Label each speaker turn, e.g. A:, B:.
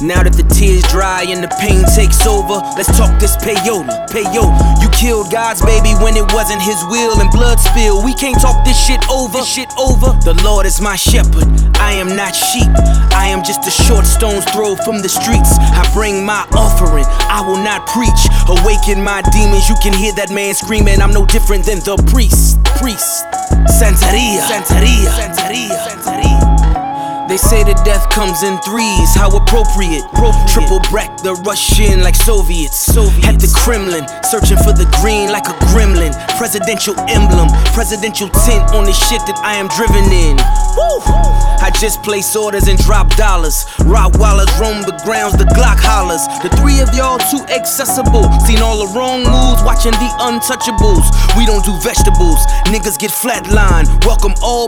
A: Now that the tears dry and the pain takes over, let's talk this payola, payola. You killed God's baby when it wasn't his will and blood spill. We can't talk this shit over, The Lord is my shepherd, I am not sheep. I am just a short stone's throw from the streets. I bring my offering, I will not preach. Awaken my demons, you can hear that man screaming. I'm no different than the priest. Santeria. They say that death comes in threes, how appropriate. Triple break the Russian like Soviets. At the Kremlin, searching for the green like a gremlin. Presidential emblem, presidential tint on the shit that I am driven in. Woo! I just place orders and drop dollars. Rottweilers roam the grounds, the Glock hollers. The three of y'all too accessible. Seen all the wrong moves, watching the untouchables. We don't do vegetables, niggas get flatlined. Welcome all